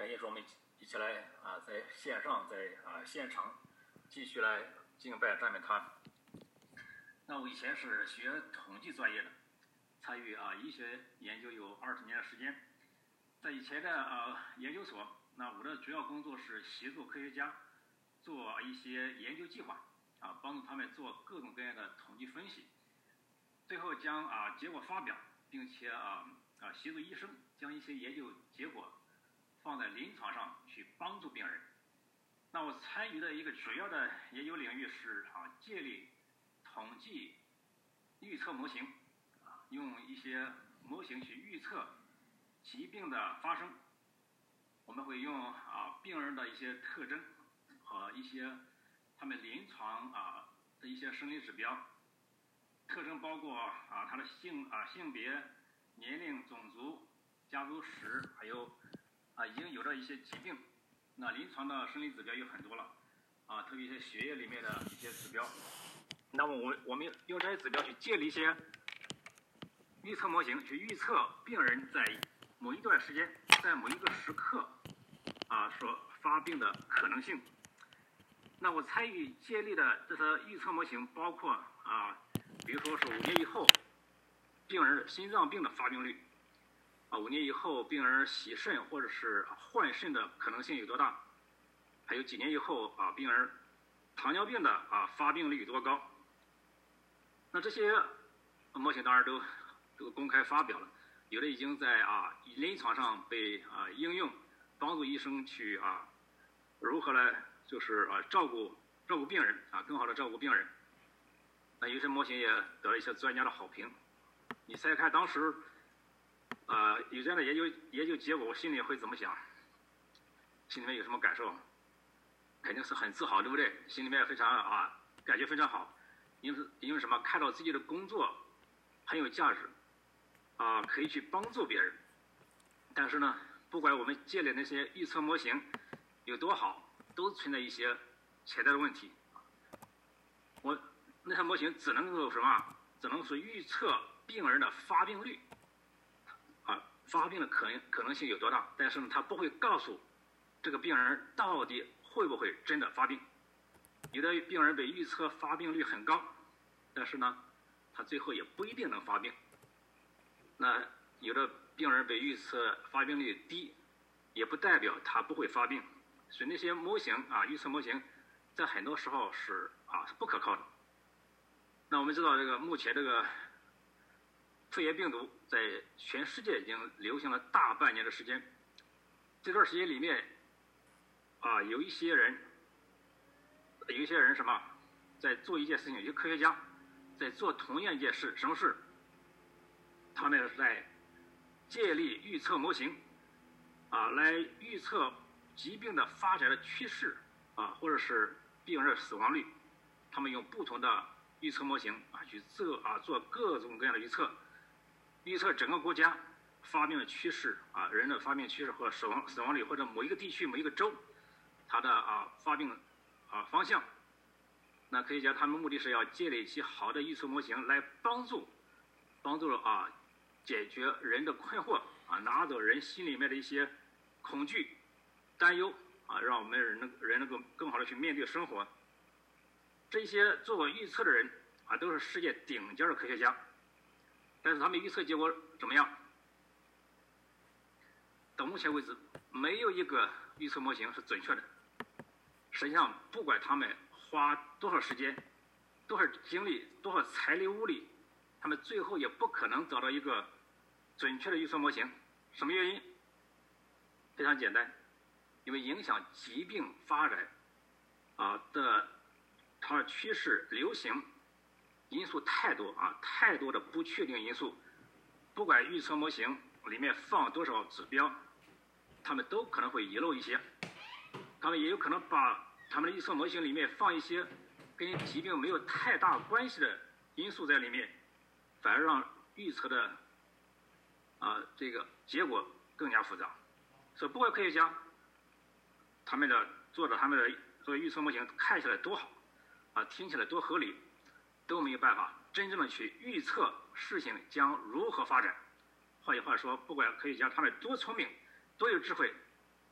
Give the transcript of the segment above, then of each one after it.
感谢说我们一起来在线上在现场继续来敬拜赞美他。那我以前是学统计专业的，参与医学研究有20年的时间。在以前的研究所，那我的主要工作是协助科学家做一些研究计划，帮助他们做各种各样的统计分析，最后将结果发表，并且协助医生将一些研究结果放在临床上去帮助病人。那我参与的一个主要的研究领域是建立统计预测模型，用一些模型去预测疾病的发生。我们会用病人的一些特征和一些他们临床的一些生理指标，特征包括他的性别、年龄、种族、家族史，还有已经有的一些疾病。那临床的生理指标有很多了，特别一些血液里面的一些指标。那么我们用这些指标去建立一些预测模型，去预测病人在某一段时间，在某一个时刻所发病的可能性。那我参与建立的这些预测模型包括比如说是5年以后病人心脏病的发病率，5年以后病人洗肾或者是换肾的可能性有多大，还有几年以后病人糖尿病的发病率有多高。那这些模型当然都公开发表了，有的已经在临床上被应用，帮助医生去如何来就是照顾病人更好的照顾病人。那有些模型也得了一些专家的好评。你猜看当时有这样的研究结果，我心里会怎么想？心里面有什么感受？肯定是很自豪，对不对？心里面非常感觉非常好，因为什么？看到自己的工作很有价值，可以去帮助别人。但是呢，不管我们建立那些预测模型有多好，都存在一些潜在的问题。那些模型只能够什么？只能是预测病人的发病率，发病的可能性有多大，但是呢，它不会告诉这个病人到底会不会真的发病。有的病人被预测发病率很高，但是呢，他最后也不一定能发病。那有的病人被预测发病率低，也不代表他不会发病。所以那些模型预测模型在很多时候是不可靠的。那我们知道目前这个肺炎病毒在全世界已经流行了大半年的时间。这段时间里面有一些人什么在做一件事情，有些科学家在做同样一件事。什么事？他们是在建立预测模型来预测疾病的发展的趋势或者是病人的死亡率。他们用不同的预测模型去做各种各样的预测，预测整个国家发病的趋势人的发病趋势和死亡率，或者某一个地区某一个州它的发病方向。那科学家他们目的是要建立起好的预测模型，来帮助解决人的困惑拿走人心里面的一些恐惧、担忧让我们人能够更好的去面对生活。这些做预测的人都是世界顶尖的科学家，但是他们预测结果怎么样？到目前为止，没有一个预测模型是准确的。实际上，不管他们花多少时间、多少精力、多少财力物力，他们最后也不可能找到一个准确的预测模型。什么原因？非常简单，因为影响疾病发展它的趋势、流行因素太多太多的不确定因素。不管预测模型里面放多少指标，他们都可能会遗漏一些。他们也有可能把他们的预测模型里面放一些跟疾病没有太大关系的因素在里面，反而让预测的这个结果更加复杂。所以不管科学家他们做的预测模型看起来多好听起来多合理，都没有办法真正的去预测事情将如何发展。换句话说，不管科学家他们多聪明、多有智慧，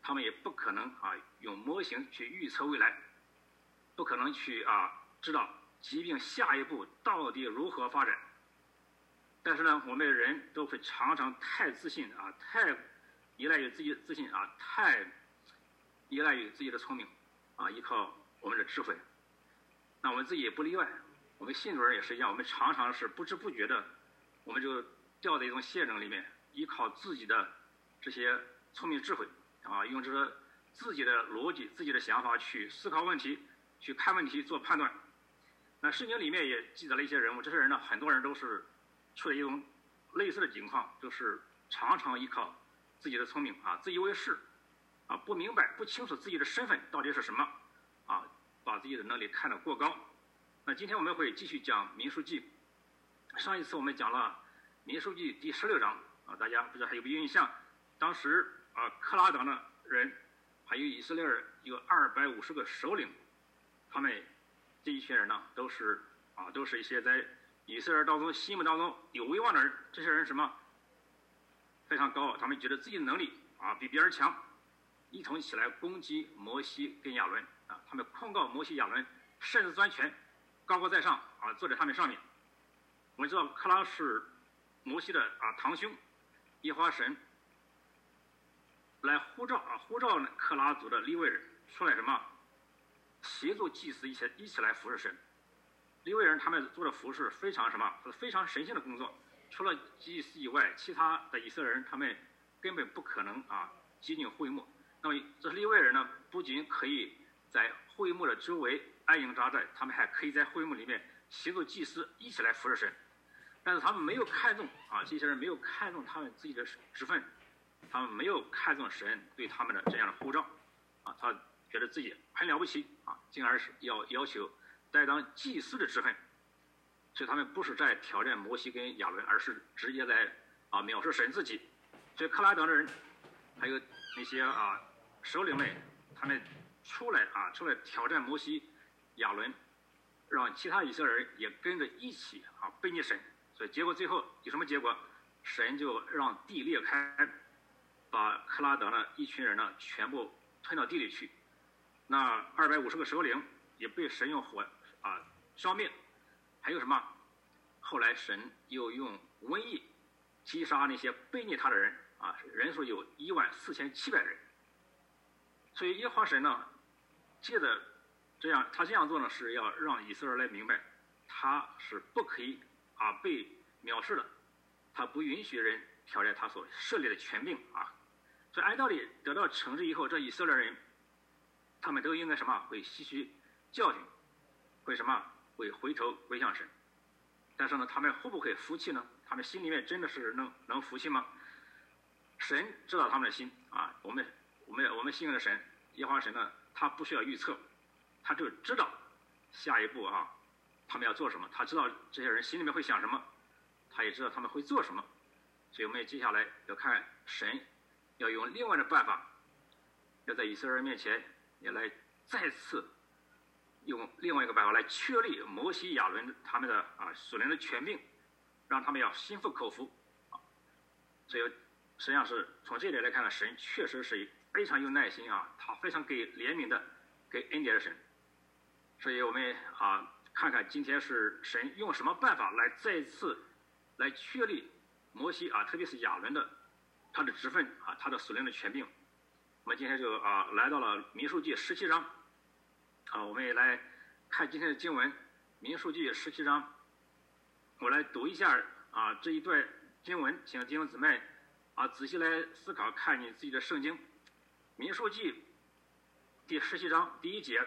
他们也不可能用模型去预测未来，不可能去知道疾病下一步到底如何发展。但是呢，我们人都会常常太自信太依赖于自己的自信太依赖于自己的聪明依靠我们的智慧。那我们自己也不例外，我们信主人也是一样，我们常常是不知不觉的，我们就掉在一种陷阱里面，依靠自己的这些聪明智慧用着自己的逻辑、自己的想法去思考问题、去看问题、做判断。那圣经里面也记载了一些人物，这些人呢，很多人都是处在一种类似的情况，就是常常依靠自己的聪明自以为是不明白、不清楚自己的身份到底是什么把自己的能力看得过高。那今天我们会继续讲民数记。上一次我们讲了民数记第16章大家不知道还有没有印象？当时克拉党的人还有以色列人有250个首领，他们这一群人呢都是一些在以色列人当中心目当中有威望的人。这些人什么非常高傲，他们觉得自己的能力比别人强，一同起来攻击摩西跟亚伦他们控告摩西亚伦擅自专权，高高在上坐在他们上面。我们知道克拉是摩西的堂兄，耶和华神来呼召克拉族的利未人出来什么协助祭司一起来服侍神。利未人他们做的服侍非常非常神圣的工作，除了祭司以外，其他的以色列人他们根本不可能接近会幕。那么这利未人呢，不仅可以在会幕的周围安营扎寨，他们还可以在会幕里面协助祭司一起来服侍神。但是他们没有看重这些人没有看重他们自己的职分，他们没有看重神对他们的这样的呼召他觉得自己很了不起进而是要求担当祭司的职分。所以他们不是在挑战摩西跟亚伦，而是直接在藐视神自己。所以克拉党的人还有那些首领们，他们出来挑战摩西亚伦，让其他以色列人也跟着一起背逆神。所以结果最后有什么结果？神就让地裂开，把克拉党的一群人呢全部吞到地里去。那250个首领也被神用火烧灭。还有什么？后来神又用瘟疫击杀那些背逆他的人人数有14700人。所以耶和华神呢，借着他这样做呢，是要让以色列人明白，他是不可以被藐视的，他不允许人挑战他所设立的权柄所以按道理得到惩治以后，这以色列人他们都应该会吸取教训，会回头归向神。但是呢，他们会不会服气呢？他们心里面真的是能服气吗？神知道他们的心我们信任的神耶和华神呢，他不需要预测，他就知道下一步他们要做什么，他知道这些人心里面会想什么，他也知道他们会做什么。所以我们接下来要看神要用另外的办法，要在以色列人面前也来再次用另外一个办法来确立摩西亚伦他们的属灵的权柄，让他们要心服口服所以实际上是从这里来看呢，神确实是非常有耐心他非常给怜悯的，给恩典的神。所以我们看看今天是神用什么办法来再次来确立摩西特别是亚伦的他的职分他的属灵的权柄。我们今天就来到了民数记17章我们也来看今天的经文，民数记17章。我来读一下这一段经文，请弟兄姊妹仔细来思考，看你自己的圣经。民数记第17章第1节，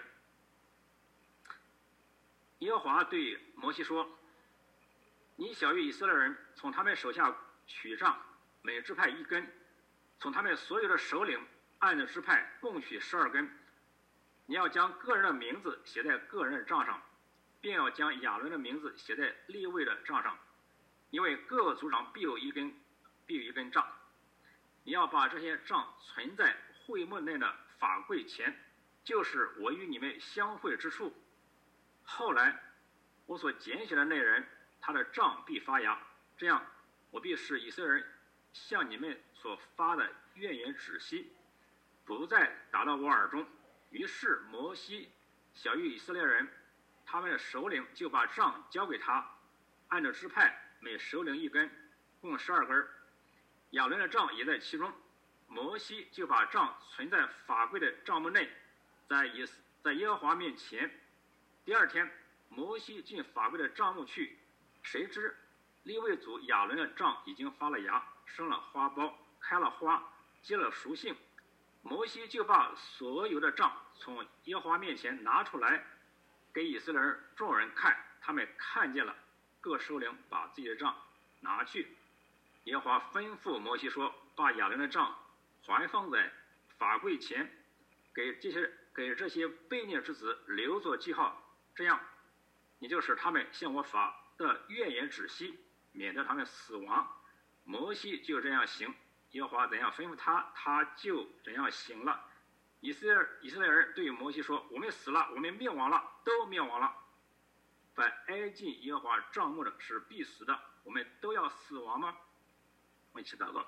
耶和华对摩西说：你晓谕以色列人从他们手下取杖，每支派1根，从他们所有的首领按着支派共取12根。你要将个人的名字写在个人的杖上，并要将亚伦的名字写在利未的杖上，因为各个族长必有一根杖。你要把这些杖存在会幕内的法柜前，就是我与你们相会之处。后来我所拣选的那人，他的杖必发芽，这样我必使以色列人向你们所发的怨言止息。 不再达到我耳中。于是摩西晓谕以色列人，他们的首领就把杖交给他，按照支派每首领一根，共12根。亚伦的杖也在其中。摩西就把杖存在法柜的帐幕内，在耶和华面前。第二天，摩西进法柜的帐幕去，谁知利未族亚伦的杖已经发了芽，生了花苞，开了花，结了熟杏。摩西就把所有的杖从耶和华面前拿出来，给以色列人众人看。他们看见了，各首领把自己的杖拿去。耶和华吩咐摩西说：“把亚伦的杖还放在法柜前，给这些悖逆之子留作记号，这样你就使他们向我发的怨言止息，免得他们死亡。”摩西就这样行，耶和华怎样吩咐他，他就怎样行了。以色列人对摩西说：“我们死了，我们灭亡了，都灭亡了。凡挨近耶和华帐幕的是必死的，我们都要死亡吗？”我们一起祷告。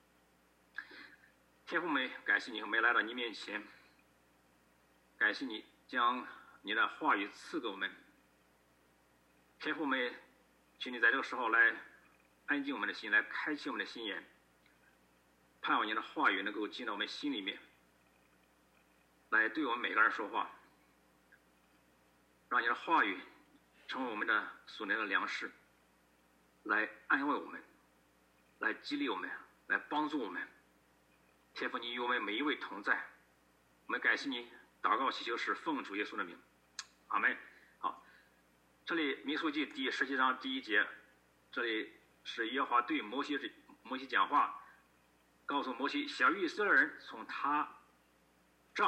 天父们，感谢你，我们来到你面前，感谢你将你的话语赐给我们。天父们，请你在这个时候来安静我们的心，来开启我们的心眼，盼望你的话语能够进到我们心里面，来对我们每个人说话，让你的话语成为我们的属灵的粮食，来安慰我们，来激励我们，来帮助我们。天父，你与我们每一位同在，我们感谢你，祷告祈求是奉主耶稣的名，阿们。好，这里民数记第17章第1节，这里是耶和华对摩西讲话，告诉摩西，晓谕以色列人从他杖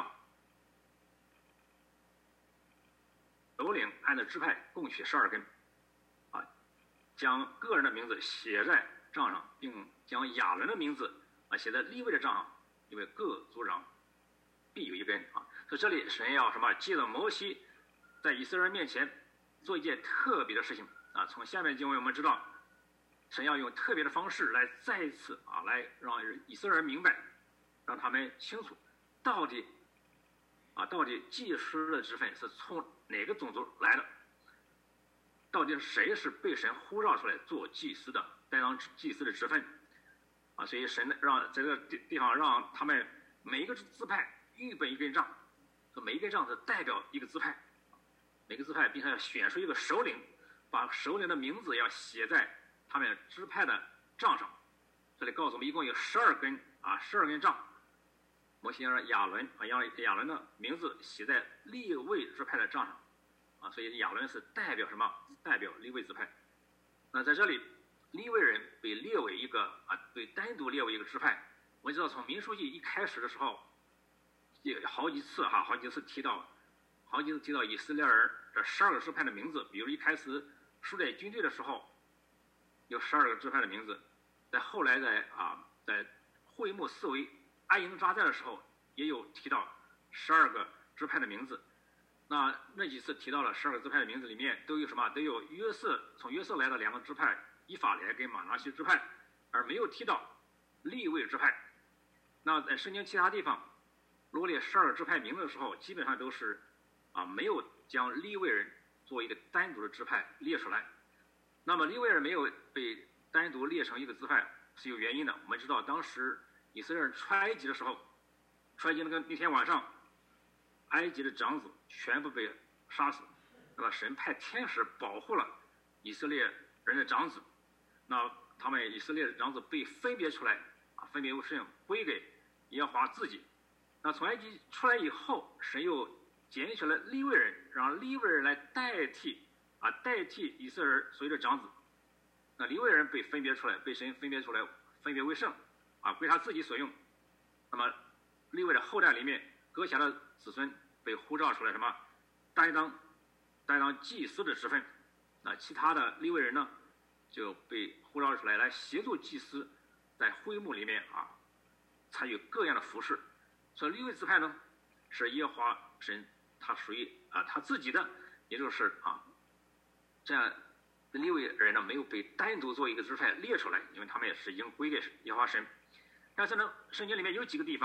首领按照支派共取12根，将个人的名字写在杖上，并将亚伦的名字写在利未的杖上，因为各族长必有一根所以这里神要什么？借着摩西在以色列人面前做一件特别的事情从下面经文我们知道，神要用特别的方式来再一次来让以色列人明白，让他们清楚到底祭司的职分是从哪个种族来的，到底谁是被神呼召出来做祭司的，担当祭司的职分所以神让这个地方让他们每一个支派预备一根杖，每一根杖是代表一个支派，每个支派并且要选出一个首领，把首领的名字要写在他们支派的杖上。这里告诉我们一共有12根杖。摩西让亚伦亚伦的名字写在利未支派的杖上所以亚伦是代表什么？代表利未支派。那在这里利未人被列为一个被单独列为一个支派。我们知道从民数记一开始的时候，好几次提到以色列人这12个支派的名字。比如一开始数列军队的时候，有12个支派的名字。在后来在会幕四围安营扎寨的时候，也有提到12个支派的名字。那几次提到了12个支派的名字里面都有什么？都有从约瑟来的2个支派，以法莲跟玛拿西支派，而没有提到利未支派。那在圣经其他地方罗列12个支派名字的时候，基本上都是没有将利未人作为一个单独的支派列出来。那么利未人没有被单独列成一个支派是有原因的。我们知道当时以色列人出埃及的时候，出埃及那天晚上，埃及的长子全部被杀死。那么神派天使保护了以色列人的长子，那他们以色列的长子被分别出来分别为圣，归给耶和华自己。那从埃及出来以后，神又拣选了利未人，让利未人来代替以色列人所有的长子。那利未人被分别出来，被神分别出来，分别为圣归他自己所用。那么利未的后代里面，哥辖的子孙被呼召出来什么？担当祭司的职分。那其他的利未人呢，就被呼召出来，来协助祭司在会幕里面参与各样的服饰。所以利未支派呢，是耶和华神他属于他自己的，也就是这样利未人呢没有被单独做一个支派列出来，因为他们也是已经归给耶和华神。但是呢，圣经里面有几个地方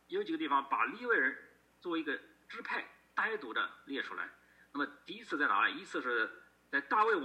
有几个地方把利未人作为一个支派单独的列出来。那么第一次在哪里？一次是在大卫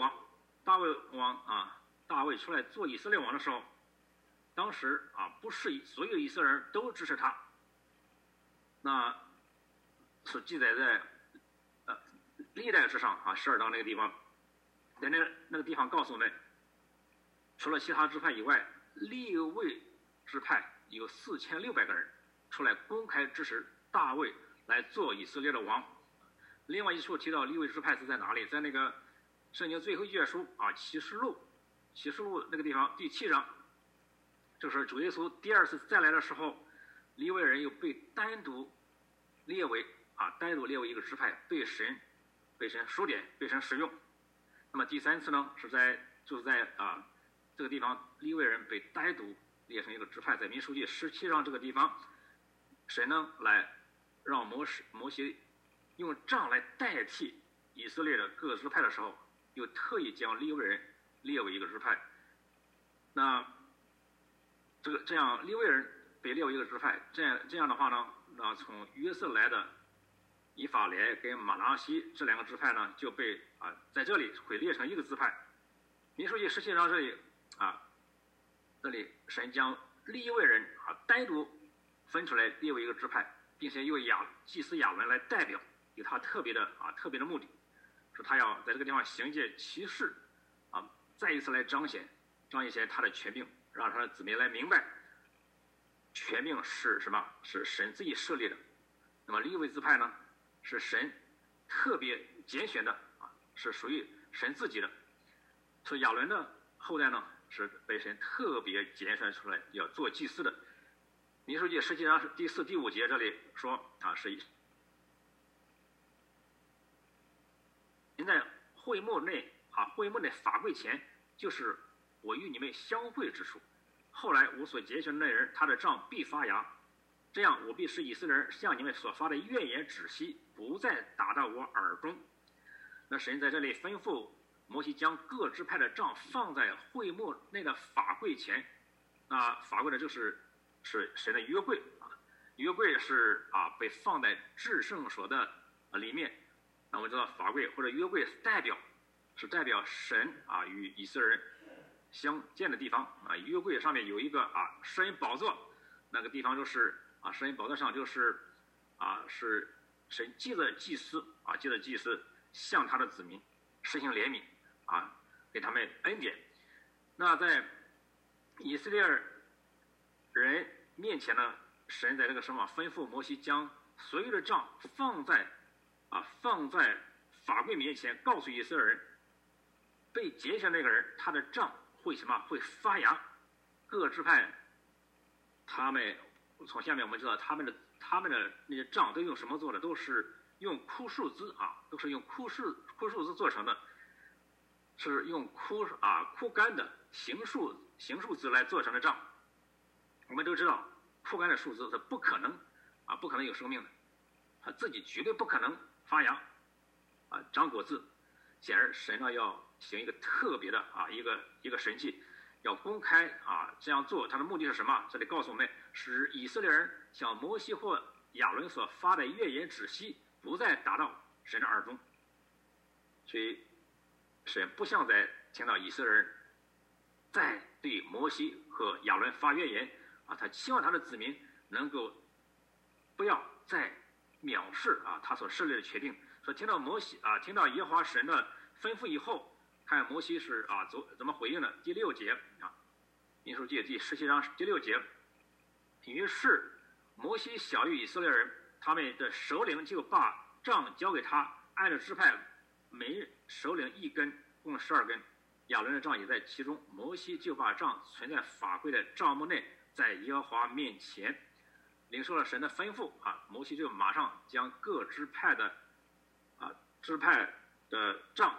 出来做以色列王的时候，当时不是所有以色列人都支持他，那是记载在历代之上12章那个地方，在那个地方告诉我们，除了其他支派以外，利未支派有4600个人出来公开支持大卫来做以色列的王。另外一处提到利未支派是在哪里？在那个圣经最后一卷书启示录那个地方第7章，就是主耶稣第二次再来的时候，利未人又被单独列为一个支派，被神数点，被神使用。那么第3次呢，就是在这个地方，利未人被单独列成一个支派，在民数记17章这个地方，神呢来让摩西用杖来代替以色列的各个支派的时候，又特意将利未人列为一个支派。那这样利未人被列为一个支派，这样的话呢，从约瑟来的以法莲跟马拿西这2个支派呢，就被在这里会列成一个支派。民数记17章这里神将利未人单独分出来列为一个支派，并且由祭司亚伦来代表，有他特别的目的，是他要在这个地方行借奇事再一次来彰显他的权柄，让他的子民来明白权柄是什么，是神自己设立的。那么利未支派呢，是神特别拣选的是属于神自己的。所以亚伦的后代呢，是被神特别拣选出来要做祭司的。民数记17章第4、第5节这里说是您在会幕内法柜前，就是我与你们相会之处。后来我所拣选的那人，他的杖必发芽，这样我必使以色列人向你们所发的怨言止息，不再打到我耳中。那神在这里吩咐摩西将各支派的杖放在会幕内的法柜前。那法柜呢，是神的约柜约柜是被放在至圣所的里面。那我们知道法柜或者约柜代表神与以色列人相见的地方约柜上面有一个施恩宝座，那个地方就是施恩宝座上就是是神借着祭司向他的子民实行怜悯给他们恩典。那在以色列人面前呢，神在这个时候吩咐摩西将所有的杖放在法柜面前，告诉以色列人，被拣选那个人他的杖会发芽。各支派他们从下面我们知道他们的那些杖都用什么做的？都是用枯树枝做成的，是用枯干的行树枝来做成的杖。我们都知道枯干的树枝是不可能有生命的，它自己绝对不可能发芽长果子。显然神呢要行一个特别的一个神迹，要公开这样做，他的目的是什么？这里告诉我们，使以色列人向摩西或亚伦所发的怨言止息，不再达到神的耳中。所以神不像在听到以色列人在对摩西和亚伦发怨言他希望他的子民能够不要再藐视他所设立的权柄。说听到耶和华神的吩咐以后，看摩西是怎么回应的。第6节民数记第17章第6节，于是摩西晓谕以色列人，他们的首领就把杖交给他，按照支派每首领1根，共12根。亚伦的杖也在其中。摩西就把杖存在法柜的帐幕内，在耶和华面前领受了神的吩咐摩西就马上将各支派的杖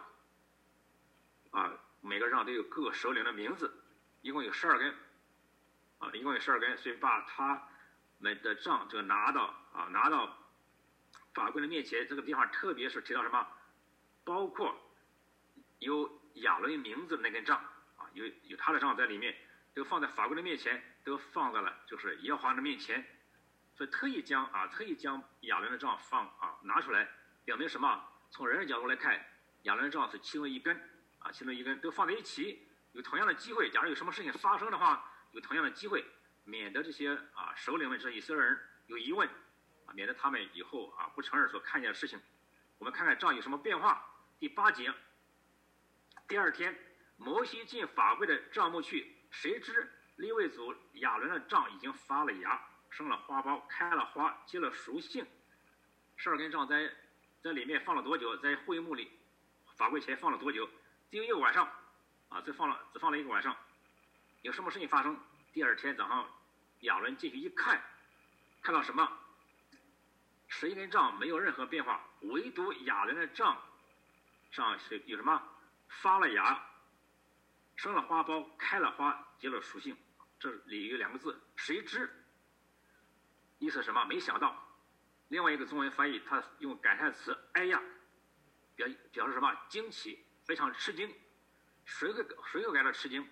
每个杖都有各首领的名字，一共有12根所以把他们的杖就拿到法柜的面前。这个地方特别是提到什么？包括有亚伦名字的那根杖有他的杖在里面，都放在法柜的面前，都放在了就是耶和华的面前。 所以特意将亚伦的杖拿出来，表明什么？从人的角度来看，亚伦的杖是其中一根其中一根都放在一起，有同样的机会。假如有什么事情发生的话，有同样的机会，免得这些首领们这以色列人有疑问免得他们以后不承认所看见的事情。我们看看杖有什么变化。第8节，第2天，摩西进法柜的帐幕去，谁知利未族亚伦的杖已经发了芽，生了花苞，开了花，结了熟杏。12根杖在里面放了多久？在会幕里法柜前放了多久？只有1个晚上只放了1个晚上。有什么事情发生？第2天早上，亚伦进去一看，看到什么？11根杖没有任何变化，唯独亚伦的杖上是有什么？发了芽，生了花苞，开了花，结了熟杏。这里有2个字，谁知？意思是什么？没想到。另外一个中文翻译，他用感叹词“哎呀”，表示什么？惊奇，非常吃惊。谁会感到吃惊？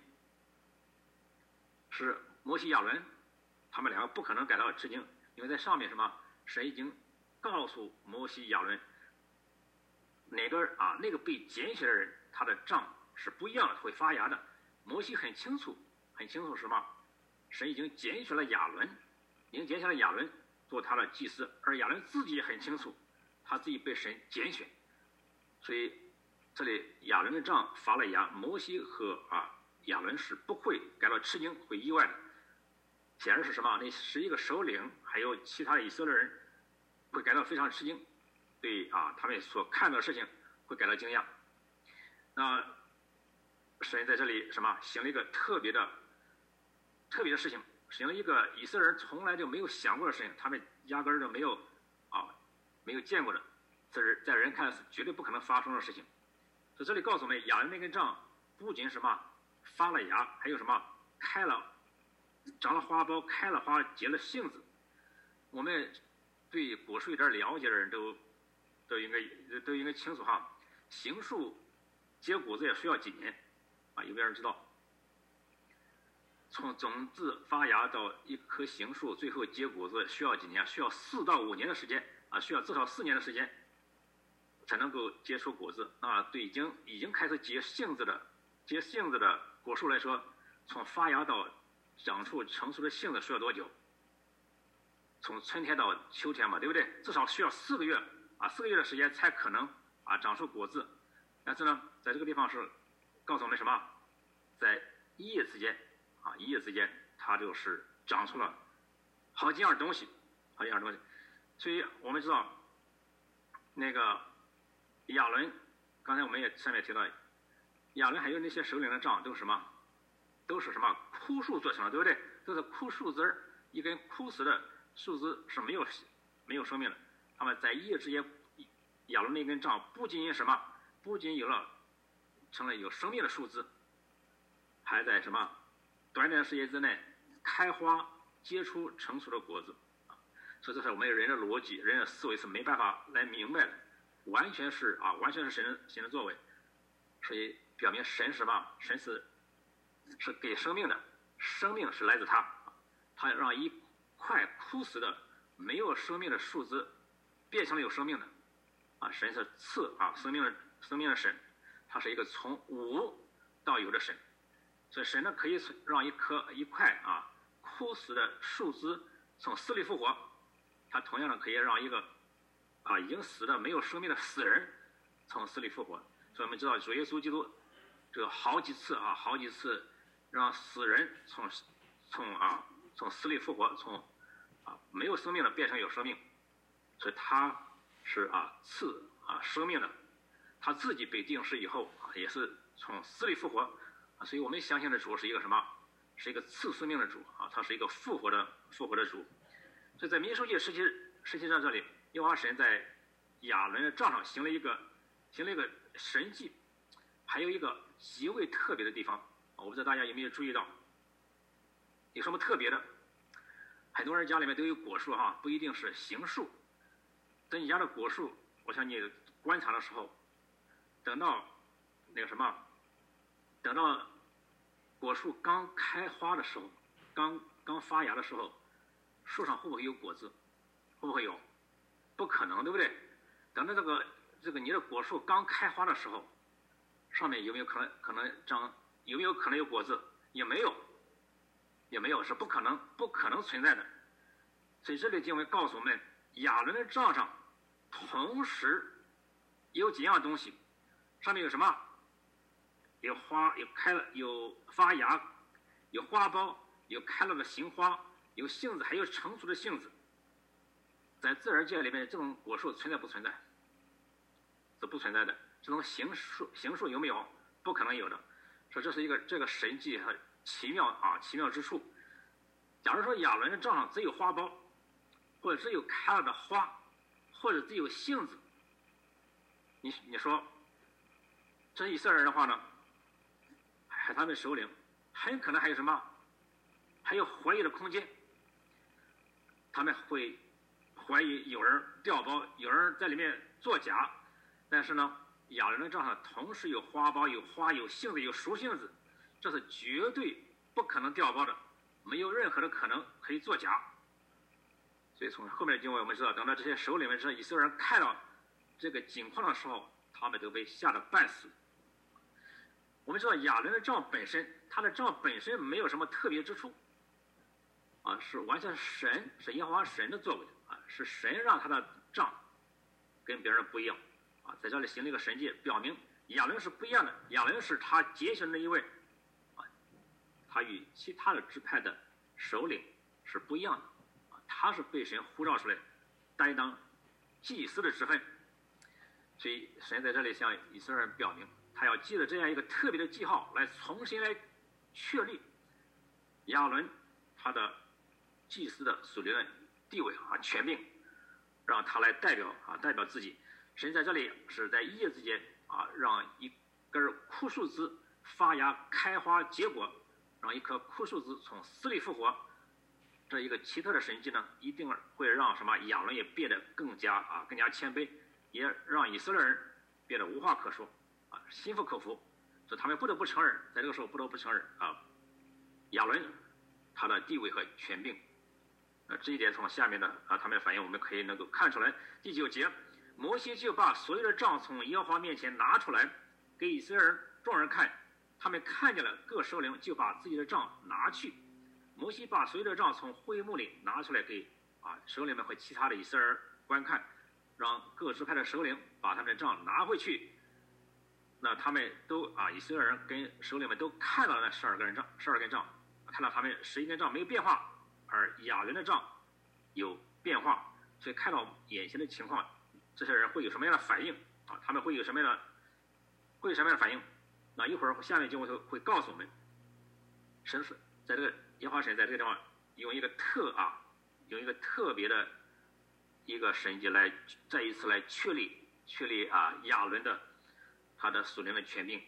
是摩西、亚伦，他们2个不可能感到吃惊，因为在上面什么？神已经告诉摩西、亚伦，那个被拣选的人，他的杖是不一样的，会发芽的。摩西很清楚什么？神已经拣选了亚伦，做他的祭司，而亚伦自己也很清楚，他自己被神拣选。所以这里亚伦的杖发了芽，摩西和亚伦是不会感到吃惊，会意外的。显然是什么？那11个首领还有其他的以色列人会感到非常吃惊，对他们所看到的事情会感到惊讶。那神在这里什么？行了一个特别的事情，行了一个以色列人从来就没有想过的事情，他们压根儿就没有见过的，这是在人看来是绝对不可能发生的事情。所以这里告诉我们，亚伦那根杖不仅什么发了芽，还有什么长了花苞，开了花，结了杏子。我们对果树有点了解的人都应该清楚杏树结果子也需要几年有没有人知道？从种子发芽到一棵杏树最后结果子需要几年？需要4到5年的时间需要至少4年的时间才能够结出果子。对已经开始结杏子的果树来说，从发芽到长出成熟的杏子需要多久？从春天到秋天嘛，对不对？至少需要4个月4个月的时间才可能长出果子。但是呢，在这个地方是告诉我们什么？在1夜之间它就是长出了好几样东西。所以我们知道那个亚伦，刚才我们也上面提到，亚伦还有那些首领的杖都是什么？都是什么？枯树做成的，对不对？都是枯树枝，一根枯死的树枝是没有生命的。那么在1夜之间，亚伦那根杖不仅什么？不仅成了有生命的树枝，还在什么短短的时间之内开花结出成熟的果子。所以这是我们人的逻辑、人的思维是没办法来明白的，完全是神的作为。所以表明神是什么？神是给生命的，生命是来自他让一块枯死的没有生命的树枝变成了有生命的神是赐生命的神，他是一个从无到有的神。所以神呢可以让一块枯死的树枝从死里复活，他同样的可以让一个已经死的没有生命的死人从死里复活。所以我们知道主耶稣基督这个好几次让死人从死里复活，从没有生命的变成有生命。所以他是赐生命的，他自己被定死以后也是从死里复活所以我们相信的主是一个什么？是一个赐生命的主他是一个复活的主。所以在民数记17章这里，耶和华神在亚伦的杖上行了一个神迹，还有一个极为特别的地方我不知道大家有没有注意到，有什么特别的？很多人家里面都有果树不一定是杏树。等你家的果树，我想你观察的时候，等到果树刚开花的时候，刚发芽的时候， 树上会不会有果子？会不会有？不可能，对不对？等到这个你的果树刚开花的时候，上面有没有可能有没有可能有果子？也没有，是不可能存在的。所以这里经文告诉我们，亚伦的杖上同时有几样东西，上面有什么？有花，有发芽，有花苞，有开了的杏花，有杏子，还有成熟的杏子。在自然界里面，这种果树存在不存在？是不存在的。这种形树有没有？不可能有的。说这是这个神迹和奇妙之处。假如说亚伦的杖上只有花苞，或者只有开了的花，或者只有杏子，你说这以色列人的话呢？还他们首领很可能还有什么？还有怀疑的空间。他们会怀疑有人调包，有人在里面作假。但是呢，亚伦的杖上同时有花苞、有花、有杏子、有熟杏子，这是绝对不可能调包的，没有任何的可能可以作假。所以从后面的经文我们知道，等到这些首领们、这些以色列人看到这个景况的时候，他们都被吓得半死。我们知道亚伦的杖本身，他的杖本身没有什么特别之处，是完全是耶和华神的作为，是神让他的杖跟别人不一样，在这里行了一个神迹，表明亚伦是不一样的。亚伦是他节选的一位，他与其他的支派的首领是不一样的，他是被神呼召出来担当祭司的职分，所以神在这里向以色列人表明，他要记得这样一个特别的记号，来重新来确立亚伦他的祭司的属灵的地位权柄，让他来代表自己。神在这里是在一夜之间让一根枯树枝发芽开花结果，让一棵枯树枝从死里复活。这一个奇特的神迹呢，一定会让什么亚伦也变得更加谦卑，也让以色列人变得无话可说，心服口服。所以他们不得不承认，在这个时候不得不承认亚伦他的地位和权柄。这一点从下面的他们的反应我们可以能够看出来。第9节，摩西就把所有的杖从耶和华面前拿出来，给以色列人众人看，他们看见了，各首领就把自己的杖拿去。摩西把所有的杖从会幕里拿出来给首领们和其他的以色列人观看，让各支派的首领把他们的杖拿回去。那他们都以色列人跟首领们都看到了那12根杖，看到他们11根杖没有变化，而亚伦的杖有变化。所以看到眼前的情况，这些人会有什么样的反应他们会有什么样的反应？那一会儿下面就会告诉我们，神是在这个耶和华神在这个地方用一个特别的一个神迹来再一次来确立亚伦的他的属灵的权柄，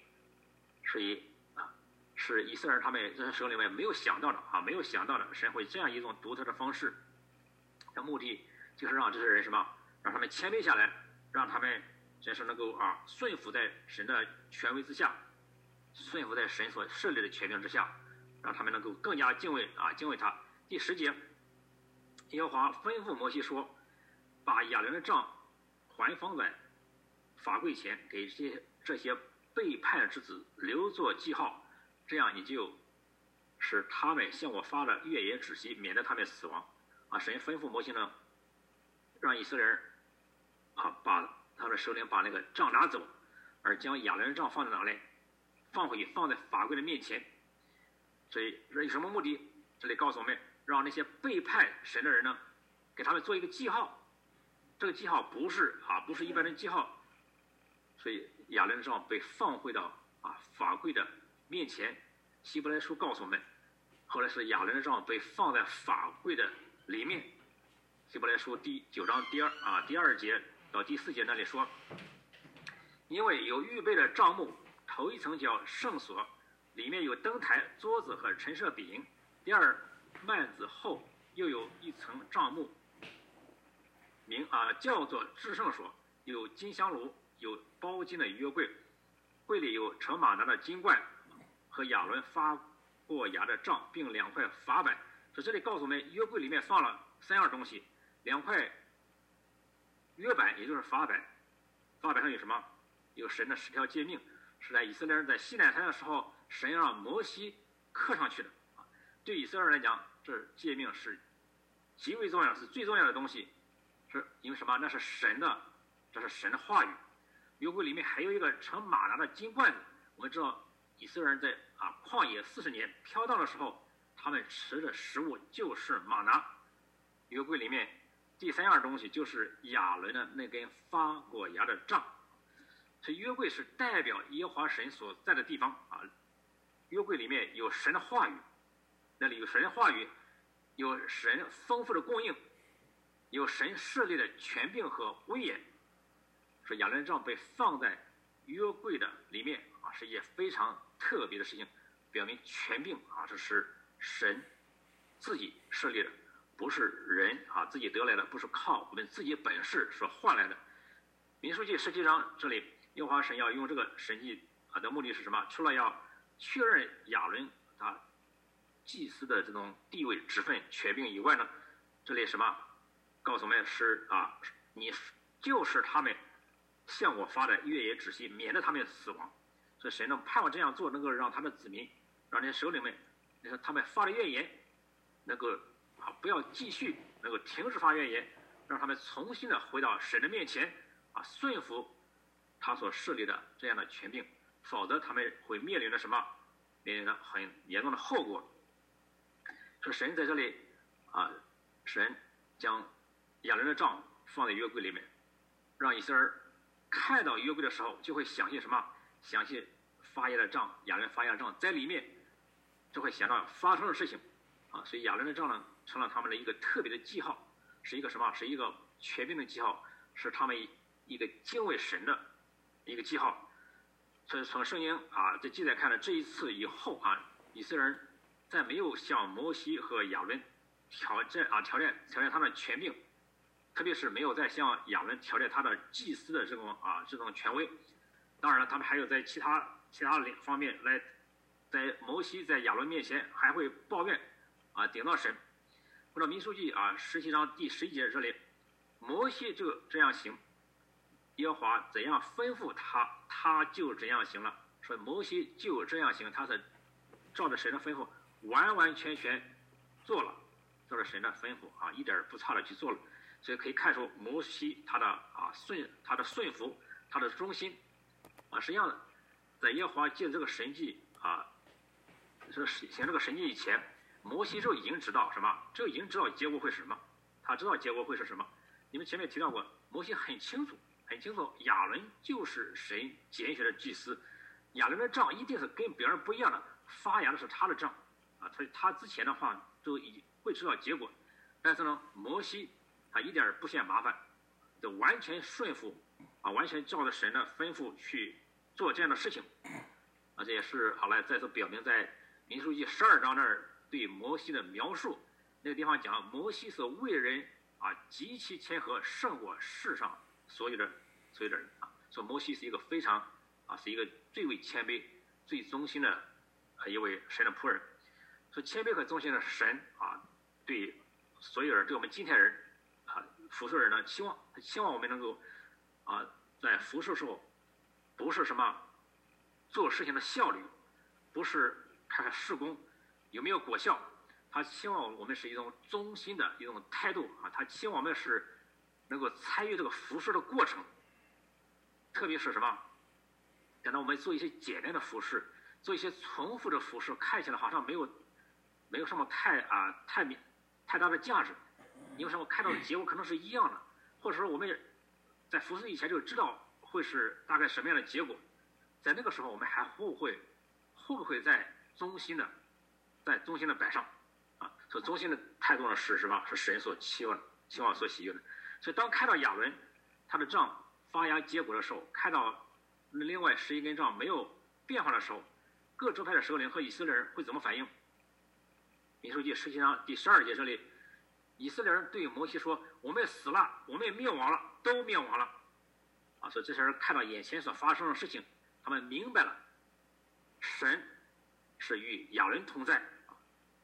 是以色列人他们这些首领们没有想到的，神会这样一种独特的方式，的目的就是让这些人让他们谦卑下来，让他们真是能够顺服在神的权威之下，顺服在神所设立的权柄之下，让他们能够更加敬畏他。第10节，耶和华吩咐摩西说，把亚伦的杖还放在法柜前，给这些背叛之子留作记号，这样你就使他们向我发了越野止息，免得他们死亡。神吩咐摩西呢，让以色列人把他的首领把那个杖拿走，而将亚伦的杖放在哪里？放回去，放在法柜的面前。所以这有什么目的？这里告诉我们，让那些背叛神的人呢，给他们做一个记号。这个记号不是一般的记号。所以亚伦的杖被放回到法柜的面前。希伯来书告诉我们，后来是亚伦的杖被放在法柜的里面。希伯来书第9章第2节到第4节那里说，因为有预备的帐幕，头一层叫圣所，里面有灯台、桌子和陈设饼；第二幔子后又有一层帐幕，叫做至圣所，有金香炉，有包金的约柜，柜里有扯玛拿的金冠和亚伦发过芽的杖，并2块法板， 所以这里告诉我们，约柜里面放了3样东西：2块约版，也就是法版，法版上有什么？有神的10条诫命，是在以色列人在西奈山的时候，神让摩西刻上去的。对以色列人来讲，这诫命是极为重要，是最重要的东西，是因为什么？那是神的，这是神的话语。约柜里面还有一个盛玛拿的金罐子。我们知道以色列人在旷野40年飘荡的时候，他们吃的食物就是玛拿。约柜里面第3样东西就是亚伦的那根发过芽的杖。所以约柜是代表耶和华神所在的地方约柜里面有神的话语，那里有神的话语，有神丰富的供应，有神设立的权柄和威严。说亚伦杖被放在约柜的里面是一件非常特别的事情，表明权柄这是神自己设立的，不是人自己得来的，不是靠我们自己本事所换来的。民数记17章这里，耶和华神要用这个神迹的目的是什么？除了要确认亚伦祭司的这种地位、职分、权柄以外呢，这里什么告诉我们是你就是他们向我发的越野止息，免得他们死亡。所以神能盼望这样做，能够让他的子民，让这些首领们，他们发的怨言能够不要继续，能够停止发怨言，让他们重新的回到神的面前顺服他所设立的这样的权柄，否则他们会面临着什么？面临着很严重的后果。说神在这里神将亚伦的杖放在约柜里面，让以色列人看到约柜的时候，就会想起什么？想起发芽的杖，亚伦发芽的杖在里面，就会想到发生的事情所以亚伦的杖呢，成了他们的一个特别的记号，是一个什么？是一个权柄的记号，是他们一个敬畏神的一个记号。所以从圣经这记载看了，这一次以后以色列人再没有向摩西和亚伦挑战他的权柄，特别是没有再向亚伦挑战他的祭司的这种权威。当然了，他们还有在其他方面来，在摩西在亚伦面前还会抱怨顶到神。或者民数记17章第11节这里，摩西就这样行，耶和华怎样吩咐他就怎样行了。说摩西就这样行，他是照着神的吩咐完完全全做了，照着神的吩咐一点不差的去做了。所以可以看出摩西他的顺服，他的忠心实际上在耶和华借这个神迹行这个神迹以前，摩西就已经知道什么？就已经知道结果会是什么。他知道结果会是什么。你们前面提到过，摩西很清楚亚伦就是神拣选的祭司，亚伦的杖一定是跟别人不一样的，发芽的是他的杖所以他之前的话都已经会知道结果。但是呢，摩西他一点不嫌麻烦，就完全顺服完全照着神的吩咐去做这样的事情这也是好来再次表明在民数记12章那儿对摩西的描述。那个地方讲摩西所为人极其谦和，胜过世上所有的人所以摩西是一个非常是一个最为谦卑、最忠心的一位神的仆人。所以谦卑和忠心的神对所有人，对我们今天人服侍人呢，希望我们能够在服侍时候，不是什么做事情的效率，不是看看事工有没有果效，他希望我们是一种忠心的一种态度他希望我们是能够参与这个服侍的过程。特别是什么？等到我们做一些简单的服侍，做一些重复的服侍，看起来好像没有什么太大的价值，因为什么？看到的结果可能是一样的，或者说我们在服侍以前就知道会是大概什么样的结果，在那个时候我们还会不会在忠心的摆上所以忠心的态度呢是什么？是神所期望所喜悦的。所以当看到亚伦他的杖发芽结果的时候，看到另外11根杖没有变化的时候，各支派的首领和以色列人会怎么反应？民数记17章第12节这里，以色列人对摩西说：“我们死了，我们灭亡了，都灭亡了。”所以这些人看到眼前所发生的事情，他们明白了，神是与亚伦同在，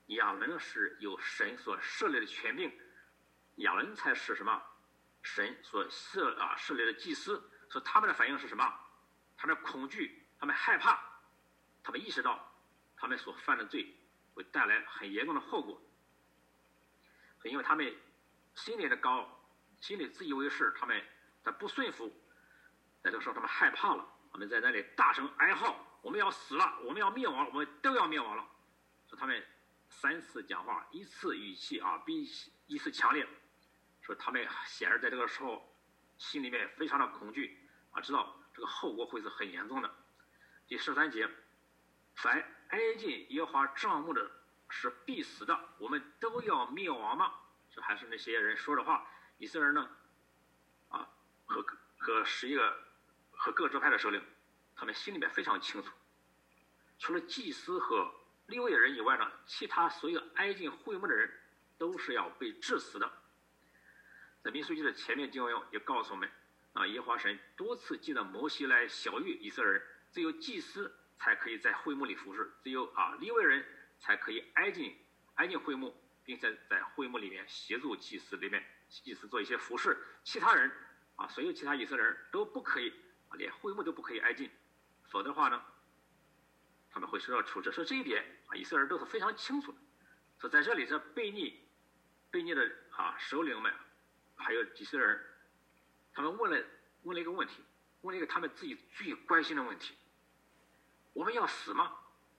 亚伦是有神所设立的权柄，亚伦才是什么？神所设立的祭司。所以他们的反应是什么？他们恐惧，他们害怕，他们意识到他们所犯的罪会带来很严重的后果。因为他们心里的高傲，心里自以为是，他不顺服，在这个时候他们害怕了，他们在那里大声哀号：我们要死了，我们要灭亡，我们都要灭亡了。说他们3次讲话，一次语气比一次强烈，说他们显然在这个时候心里面非常的恐惧知道这个后果会是很严重的。第13节，凡挨近耶和华帐幕的是必死的，我们都要灭亡吗？这还是那些人说的话。以色列人呢和11个和各支派的首领，他们心里面非常清楚，除了祭司和利未人以外呢，其他所有挨近会幕的人都是要被治死的。在民数记的前面经文也告诉我们耶和华神多次记得摩西来晓谕以色列人，只有祭司才可以在会幕里服侍，只有利未人才可以挨近会幕，并且在会幕里面协助祭司做一些服侍。其他人所有其他以色列人都不可以连会幕都不可以挨近，否则的话呢，他们会受到处置。所以这一点以色列人都是非常清楚的。所以在这里，这悖逆的首领们还有以色列人，他们问了一个问题，问了一个他们自己最关心的问题：我们要死吗？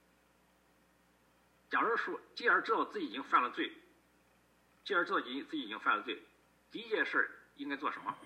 假如说既然知道自己已经犯了罪，第一件事应该做什么？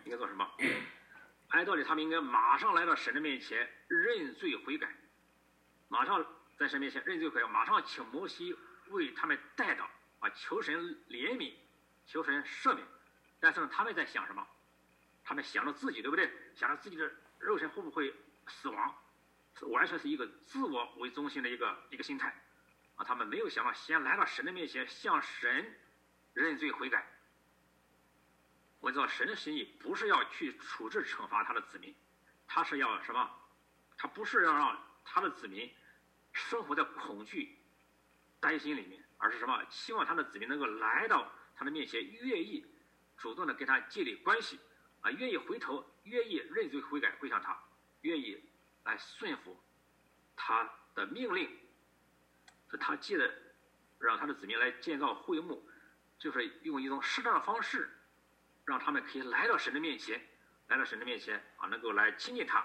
按道理他们应该马上来到神的面前认罪悔改，马上在神面前认罪悔改，马上请摩西为他们代祷求神怜悯，求神赦免。但是呢，他们在想什么？他们想着自己，对不对？想着自己的肉身会不会死亡，完全是一个自我为中心的一个心态他们没有想到先来到神的面前向神认罪悔改。我知道神的心意不是要去处置惩罚他的子民，他是要什么？他不是要让他的子民生活在恐惧担心里面，而是什么？希望他的子民能够来到他的面前，愿意主动的跟他建立关系愿意回头，愿意认罪悔改归向他，愿意来顺服他的命令。他记得让他的子民来建造会幕，就是用一种适当的方式，让他们可以来到神的面前，能够来亲近他。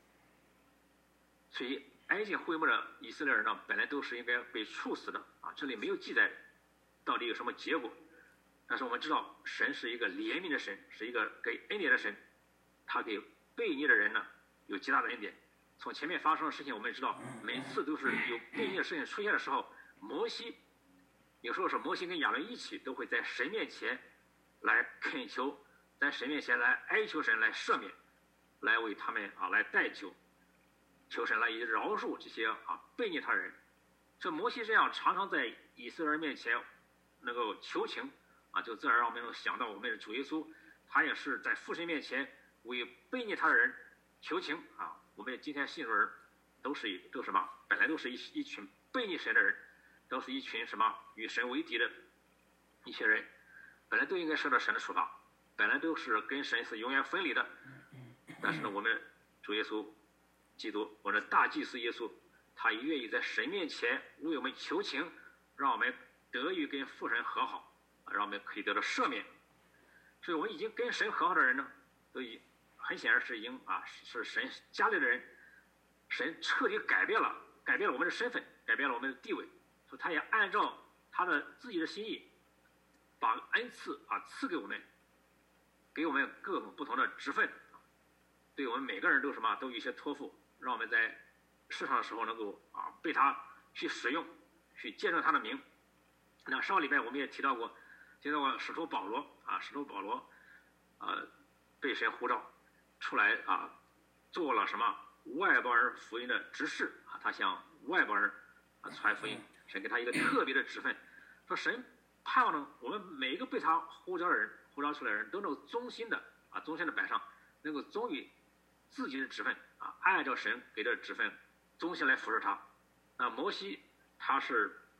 所以挨近会幕的以色列人呢，本来都是应该被处死的这里没有记载到底有什么结果。但是我们知道神是一个怜悯的神，是一个给恩典的神，他给悖逆的人呢有极大的恩典。从前面发生的事情我们知道，每次都是有悖逆的事情出现的时候，有时候是摩西跟亚伦一起都会在神面前来恳求，在神面前来哀求神来赦免，来为他们来代求，求神来饶恕这些悖逆他人。这摩西这样常常在以色列人面前能够求情就自然让我们能想到我们的主耶稣，他也是在父神面前为悖逆他的人求情我们今天信主人都什么？本来都是一群悖逆神的人，都是一群什么？与神为敌的一些人，本来都应该受到神的处罚，本来都是跟神是永远分离的。但是呢，我们主耶稣基督，我们的大祭司耶稣，他愿意在神面前为我们求情，让我们得以跟父神和好，让我们可以得到赦免。所以我们已经跟神和好的人呢，都很显然是是神家里的人，神彻底改变了我们的身份，改变了我们的地位。所以他也按照他的自己的心意，把恩赐赐给我们，给我们各种不同的职分，对我们每个人都都有一些托付，让我们在世上的时候能够被他去使用，去见证他的名。那上个礼拜我们也提到过使徒保罗被神呼召出来做了外邦人福音的执事他向外邦人传福音，神给他一个特别的职分，说神盼望我们每一个被他呼召出来的人都能够忠心的摆上，能够忠于自己的职分按照神给的职分忠心来服侍他。那摩西他是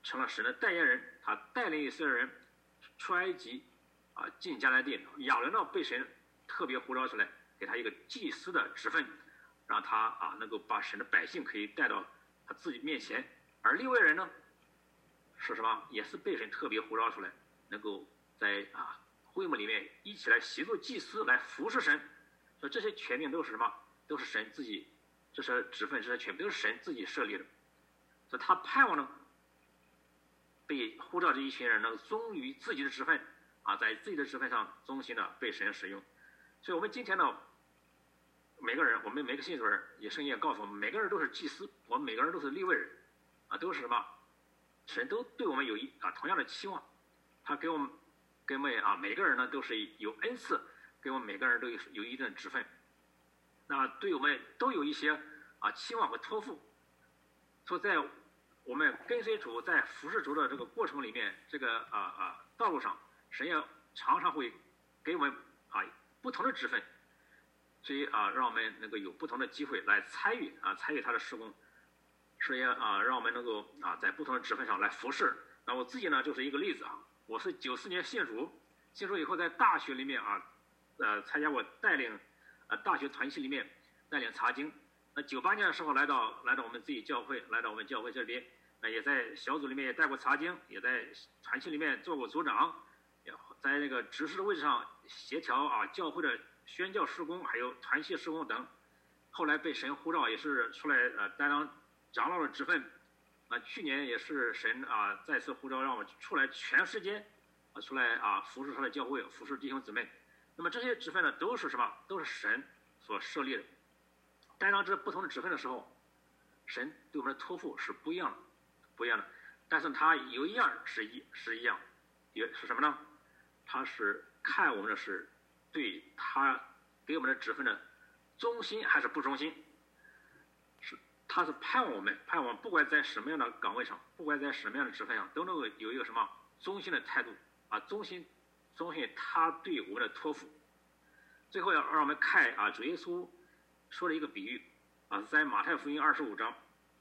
成了神的代言人，他带领以色列人出埃及进迦南地。亚伦呢被神特别呼召出来，给他一个祭司的职分，让他能够把神的百姓可以带到他自己面前。而利未人呢是什么？也是被神特别呼召出来，能够在会幕里面一起来协助祭司来服侍神。所以这些权柄都是什么？都是神自己，这些职分、这些权柄都是神自己设立的。所以他盼望呢，被呼召这一群人能忠于自己的职分在自己的职分上忠心的被神使用。所以我们今天呢，每个人，我们每个信主人，也圣经也告诉我们，每个人都是祭司，我们每个人都是利未人都是什么？神都对我们有同样的期望，他给我们每个人呢都是有恩赐，给我们每个人都有一定的职分，那对我们都有一些期望和托付。所以在我们跟随主，在服侍主的这个过程里面，这个道路上，神也常常会给我们不同的职分，所以让我们能够有不同的机会来参与他的事工，所以让我们能够在不同的职分上来服侍。那我自己呢就是一个例子我是94年信主以后，在大学里面参加过带领大学团契里面带领查经。那98年的时候来到我们自己教会，来到我们教会这边，也在小组里面也带过查经，也在团契里面做过组长，也在那个执事的位置上协调教会的宣教事工，还有团契事工等。后来被神呼召，也是出来担当长老的职分。去年也是神再次呼召，让我出来全时间出来服侍他的教会，服侍弟兄姊妹。那么这些职分呢，都是什么？都是神所设立的。担当这不同的职分的时候，神对我们的托付是不一样的。但是他有一样是一样，也是什么呢？他是看我们的是对他给我们的职分的忠心还是不忠心。他是盼望我们不管在什么样的岗位上，不管在什么样的职分上，都能够有一个什么忠心的态度忠心他对我们的托付。最后要让我们看主耶稣说了一个比喻在马太福音25章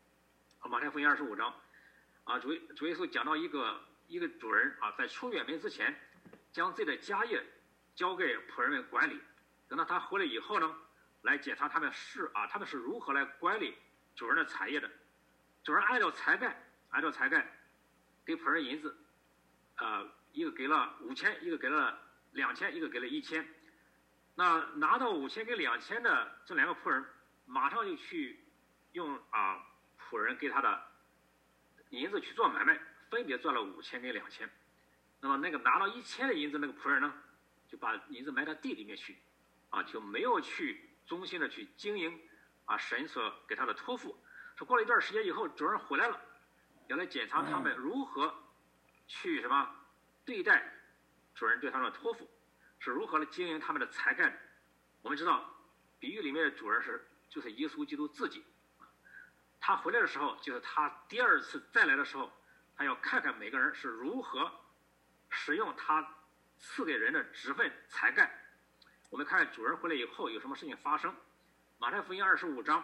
主耶稣讲到一个主人在出远门之前，将自己的家业交给仆人们管理，等到他回来以后呢，来检查他们是如何来管理主人的产业的。主人按照才干给仆人银子一个给了5000，一个给了2000，一个给了1000。那拿到5000跟2000的这两个仆人，马上就去用仆人给他的银子去做买卖，分别赚了5000跟2000。那么那个拿到1000的银子那个仆人呢，就把银子埋到地里面去就没有去忠心的去经营神所给他的托付。说过了一段时间以后，主人回来了，要来检查他们如何去对待主人对他们的托付，是如何来经营他们的才干。我们知道比喻里面的主人就是耶稣基督自己，他回来的时候，就是他第二次再来的时候，他要看看每个人是如何使用他赐给人的职分才干。我们看主人回来以后有什么事情发生。马太福音25章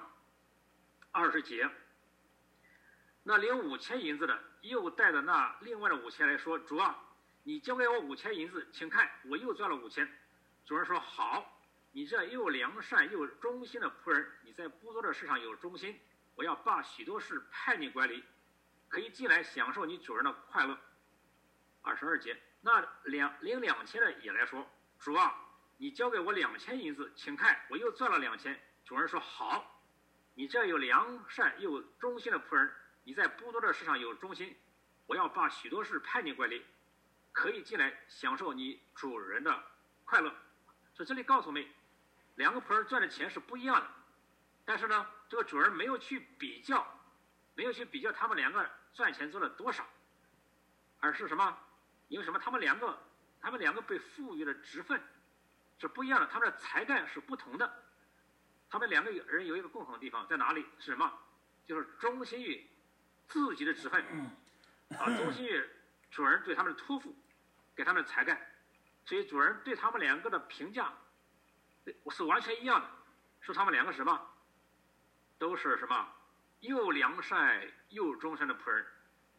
20节，那领5000银子的又带着那另外的5000来说，主你交给我5000银子，请看我又赚了5000。主人说，好，你这又良善又忠心的仆人，你在不多的事上有忠心，我要把许多事派你管理，可以进来享受你主人的快乐。22节，那领2000的也来说，主你交给我2000银子，请看我又赚了2000。主人说，好，你这有良善又忠心的仆人，你在不多的事上有忠心，我要把许多事派你管理，可以进来享受你主人的快乐。所以这里告诉我们，两个仆人赚的钱是不一样的，但是呢，这个主人没有去比较他们两个赚钱赚了多少，而是什么？因为什么？他们两个被赋予的职分是不一样的，他们的才干是不同的。他们两个人有一个共同的地方在哪里？是什么？就是忠心于自己的职分忠心于主人对他们的托付，给他们的才干。所以主人对他们两个的评价是完全一样的，说他们两个什么？都是什么？又良善又忠诚的仆人，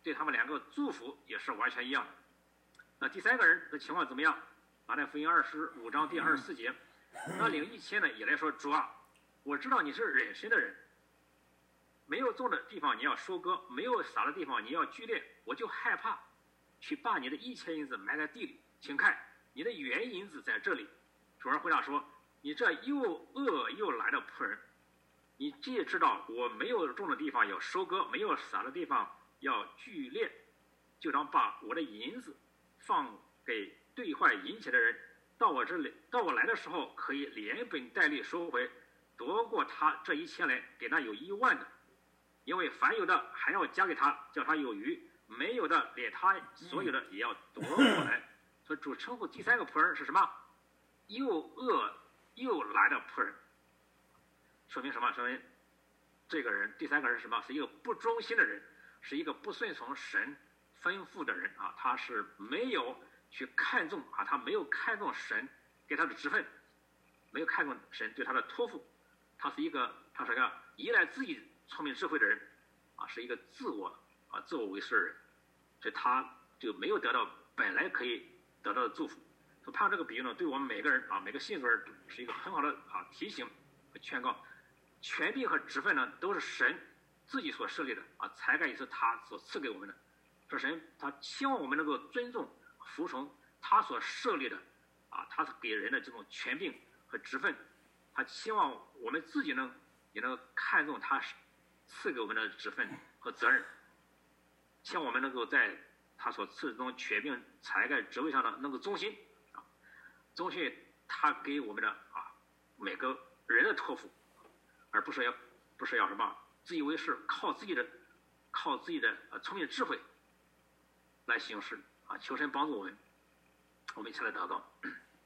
对他们两个祝福也是完全一样的。那第三个人的情况怎么样？马太福音25章第24节，那领1000的也来说：“主啊，我知道你是忍心的人，没有种的地方你要收割，没有撒的地方你要聚敛，我就害怕，去把你的1000银子埋在地里。请看，你的原银子在这里。”主人回答说：“你这又恶又懒的仆人，你既知道我没有种的地方要收割，没有撒的地方要聚敛，就当把我的银子放给兑换银钱的人，到我来的时候，可以连本带利收回，夺过他这1000来，给他有1万的。因为凡有的还要加给他，叫他有余；没有的，连他所有的也要夺过来。”所以主称呼第三个仆人是什么？又恶又懒的仆人。说明什么？说明这个人，第三个人是什么？是一个不忠心的人，是一个不顺从神吩咐的人啊！他是没有去看重啊，他没有看重神给他的职分，没有看重神对他的托付，他是一个依赖自己聪明智慧的人啊，是一个自我为是的人，所以他就没有得到本来可以得到的祝福。所以他这个比喻呢，对我们每个人啊，每个信徒人是一个很好的提醒和劝告。权柄和职分呢，都是神自己所设立的啊，才干也是他所赐给我们的。这神他希望我们能够尊重、服从他所设立的啊，他给人的这种权柄和职分，他希望我们自己也能看重他赐给我们的职分和责任，希望我们能够在他所赐的这种权柄、才干、职位上呢，能够忠心啊，忠心他给我们的每个人的托付。而不是要什么自以为是，靠自己的聪明智慧来行事啊！求神帮助我们，我们一起来祷告。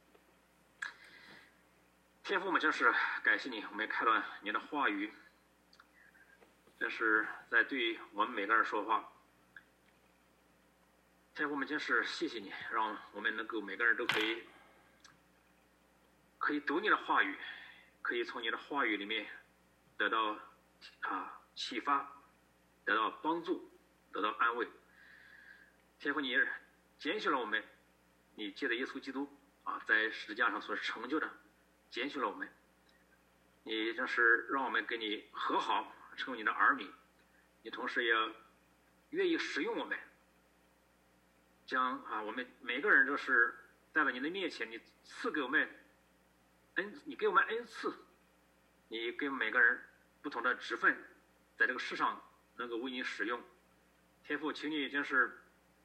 天父，我们真是感谢你，我们看到你的话语，真是在对我们每个人说话。天父，我们真是谢谢你，让我们能够每个人都可以读你的话语，可以从你的话语里面得到启发，得到帮助，得到安慰。天父，你拣选了我们，你借着耶稣基督在十字架上所成就的，拣选了我们，你真是让我们跟你和好，成为你的儿女。你同时也愿意使用我们，将我们每个人都是带到你的面前，你赐给我们你给我们恩赐，你给每个人不同的职分，在这个世上能够为你使用。天父，请你真是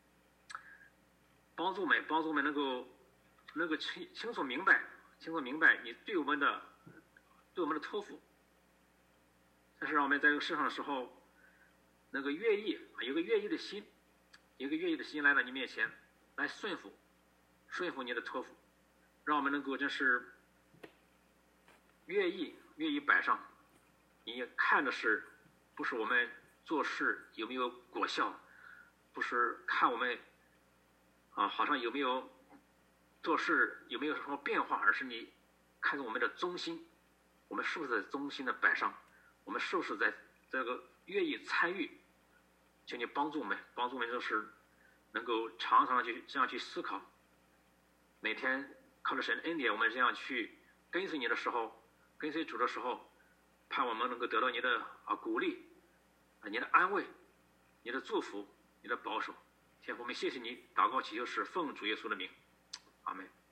帮助我们能够清楚明白你对我们的托付。但是让我们在这个世上的时候，能够有个愿意的心，来到你面前，来顺服你的托付，让我们能够真是愿意摆上。你看的是不是我们做事有没有果效，不是看我们好像有没有做事有没有什么变化，而是你看着我们的忠心，我们是不是在忠心的摆上，我们是不是在这个愿意参与。请你帮助我们就是能够常常这样去思考，每天靠着神恩典，我们这样去跟随你的时候，跟随主的时候，盼我们能够得到你的鼓励，你的安慰，你的祝福，你的保守。天父，我们谢谢你，祷告祈求是奉主耶稣的名，阿们。